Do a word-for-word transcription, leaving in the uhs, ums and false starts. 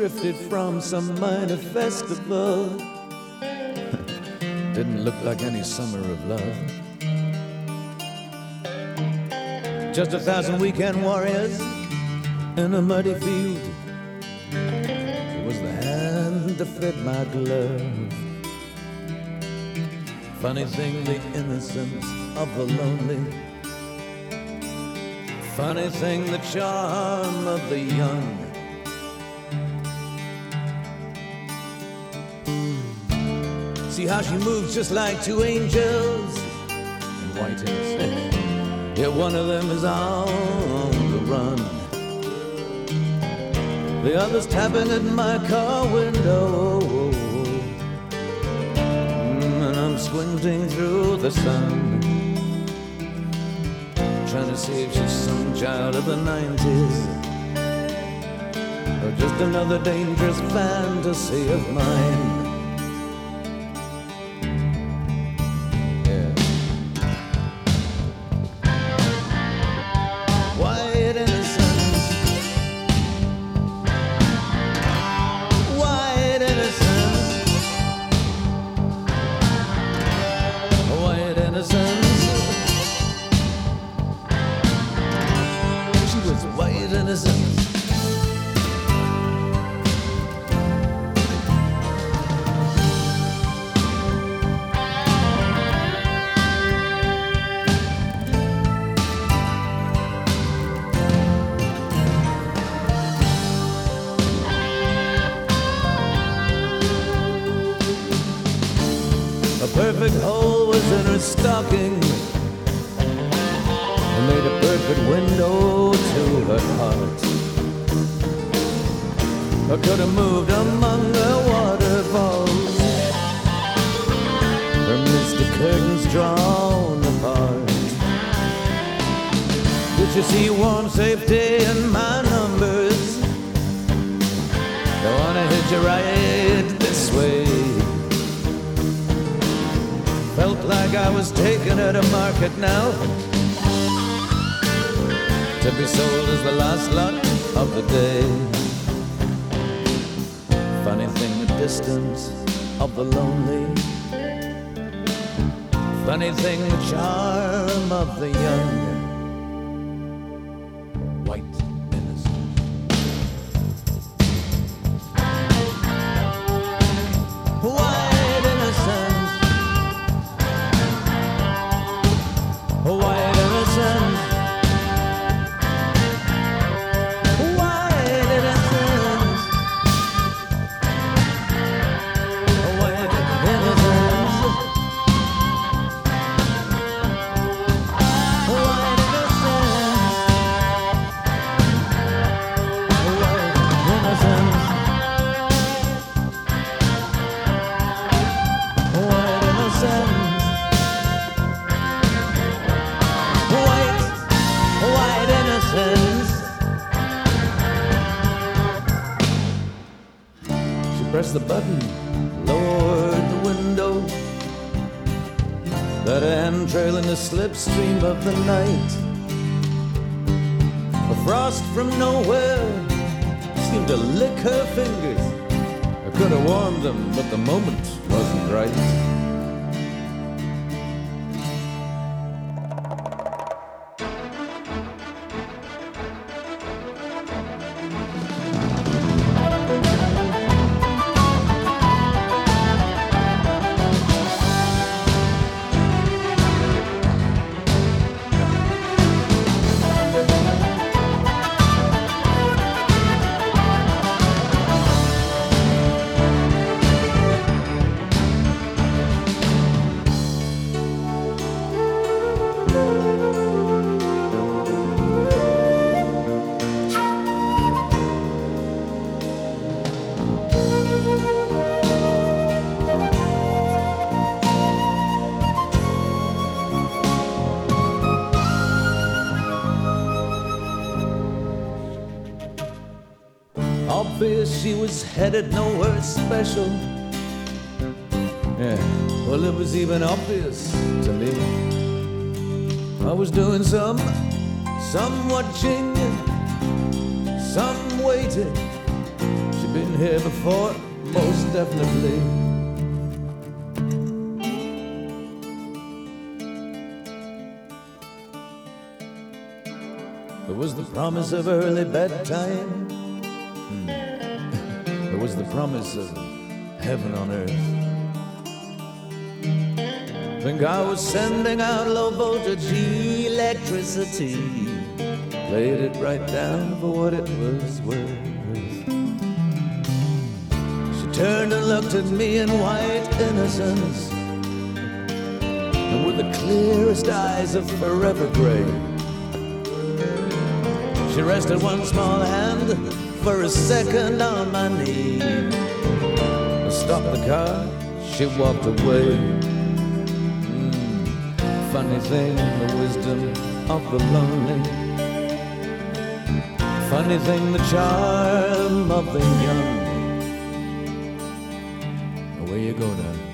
drifted from some minor festival. Didn't look like any summer of love. Just a thousand weekend warriors in a muddy field. It was the hand that fed my glove. Funny thing, the innocence of the lonely. Funny thing, the charm of the young. See how she moves just like two angels in white innocence. Yeah, one of them is on the run. The other's tapping at my car window. Mm, and I'm squinting through the sun, trying to see if she's some child of the nineties, or just another dangerous fantasy of mine. A perfect hole was in her stocking, and made a perfect window to her heart. I could have moved among the waterfalls, her misty curtains drawn apart. Did you see warm safety in my numbers? Don't wanna hitch a ride this way. Felt like I was taken at a market now, to be sold as the last lot of the day. Funny thing, the distance of the lonely. Funny thing, the charm of the young. White innocence. White innocence. White innocence. White innocence. White innocence. White press the button, lowered the window, let her hand trail in the slipstream of the night. A frost from nowhere seemed to lick her fingers. I could have warmed them, but the moment wasn't right. Obvious she was headed nowhere special. Yeah, well, it was even obvious to me. I was doing some, some watching, some waiting. She Been here before, most definitely. There was the promise of early bedtime. Hmm. There was the promise of heaven on earth. Think I was sending out low voltage electricity. Played it right down for what it was worth. She turned and looked at me in white innocence, and with the clearest eyes of forever gray, she rested one small hand for a second on my knee. Stopped the car, she walked away. Mm, funny thing, the wisdom of the lonely. Funny thing, the charm of the young. Where you go now?